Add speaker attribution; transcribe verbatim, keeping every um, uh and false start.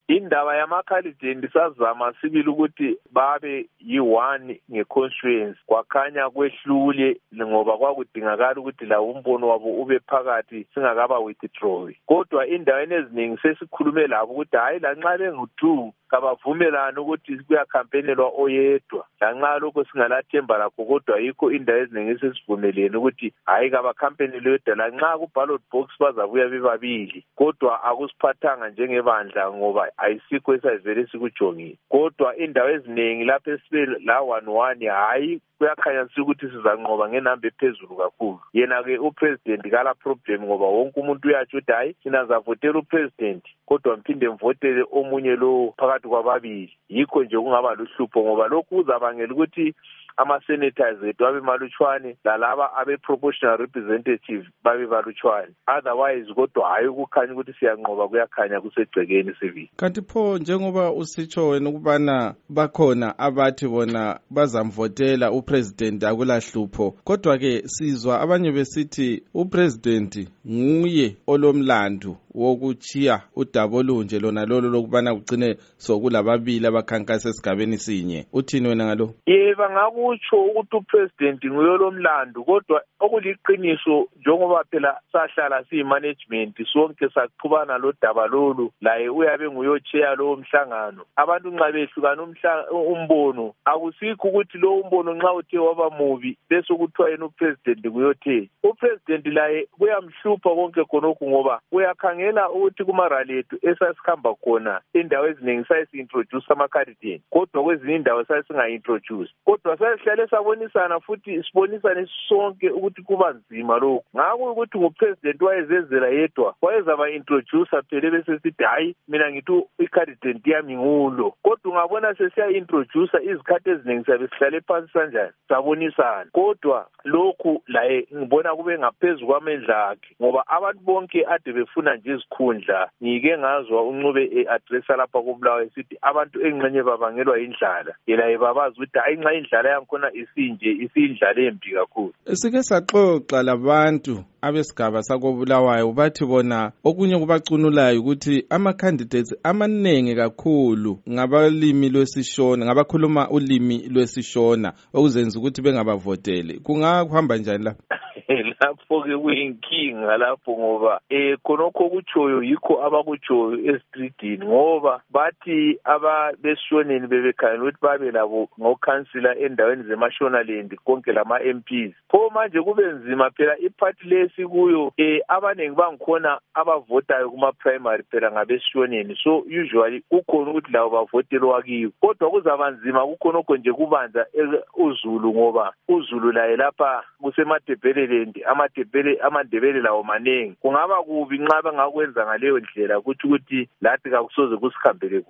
Speaker 1: indaba yamakhalideni sazama sibili ukuthi babe yi-one nge-constituency kwakhanya kwehlule ngoba kwakudingakala ukuthi la umbono wabo ube phakathi singakaba withdraw. Kodwa indaweni eziningi sesikhulume labo ukuthi hayi lanxa bengu-two kabavumelana ukuthi kuyakhampenelwa oyedwa lanxa lokho singalathemba lakho kodwa yikho indawo eziningi sesivumelene ukuthi hayi kabakhampenelwe oyedwa lanxa ku-ballot box bazabuya bebabili kodwa akusiphathanga njengebandla ngoba ayisikho esayivele sikujongile. Kodwa indawo eziningi lapho esibe la one one hayi kuyakhanya ukuthi sizanqoba ngenamba ephezulu kakhulu. Yena-ke upresident kala problem ngoba wonke umuntu uyatsho ukuthi hayi thina zavotela upresident kodwa mphinde mvotele omunye lo phakathi kwababili. Yikho nje kungaba luhlupho ngoba lokhu kuzabangela ukuthi ama-senators ethu abe malutshwane lalaba abe-proportional representative babe balutshwane. Otherwise kodwa hayi ukukhanya ukuthi siyanqoba kuyakhanya kusegcekeni sivile.
Speaker 2: Kanti pho njengoba usitsho wena ukubana bakhona abathi bona bazamvotela upresident akulahlupho kodwa-ke sizwa abanye besithi upresident nguye olomlandu wokuchiya udaba olunje lona lolo lokubana kugcine sokulababili abakhankasa esigabeni sinye. Uthini wena ngalo?
Speaker 1: Yebo ngakutsho ukuthi upresident nguye olomlandu kodwa okuliqiniso njengoba phela sahlala siyi-management sonke saqhubana lo daba lolu laye uyabe nguyocheya lowo mhlangano. Abantu nxa behlukana umbono akusikho ukuthi lo umbono nxa uthe waba mubi bese kuthiwa yena upresident nguyothe. Upresident laye kuyamhlupha konke khonokho ngoba uyakhangela ukuthi kumarali ethu esasikhamba khona indawo eziningi sayisi-introduce ama-candidate kodwa kwezinye indawo sayisinga-introduce kodwa sayisihlale sabonisana futhi sibonisane sonke ukuthi kuba nzima lokhu. Ngakho ukuthi ngupresident wayezenzela yedwa wayezaba-introducer phela bese sithi hayi mina ngithi i-candidate yami ngulo kodwa ungabona sesiya-introducer izikhathi eziningi siyabe sihlale phansi sanjani sabonisana kodwa lokhu laye ngibona kube ngaphezu kwamendla akhe ngoba abantu bonke ade befuna nje izikhundla. Ngike ngazwa uNcube e-addressa lapha koBulawayo esithi abantu engxenye babangelwa indlala yena yebabazi ukuthi hayi nxa indlala yankhona isinje isindlala embi kakhulu.
Speaker 2: Sike saxoxa labantu abesigaba sakoBulawayo bathi bona okunye kubacunulayo ukuthi ama-candidates amaningi kakhulu ngabalimi lwesishona ngabakhuluma ulimi lwesishona okuzenza ukuthi bengabavoteli. Kungakuhamba njani la?
Speaker 1: Lapho-ke kuyinkinga lapho ngoba um khonokho kutshoyo yikho abakutshoyo estridini ngoba bathi ababesishoneni bebekhangela ukuthi babe labo ngokhansila endaweni zemashonaland konke lama-M Ps. Pho manje kube nzima phela iphathi lesi kuyo um abaningi bangikhona abavotayo kuma-primary phela ngabesishoneni so usually kukhona ukuthi labo bavotelwa kiwo kodwa kuzaba nzima kukhonokho nje kubanza uZulu ngoba uZulu laye lapha kusemadebheleleni amadebhele amandebele lawo manengi. Kungaba kubi nxa bengakwenza ngaleyo ndlela ukuthi ukuthi lathi kakusoze kusikhambele.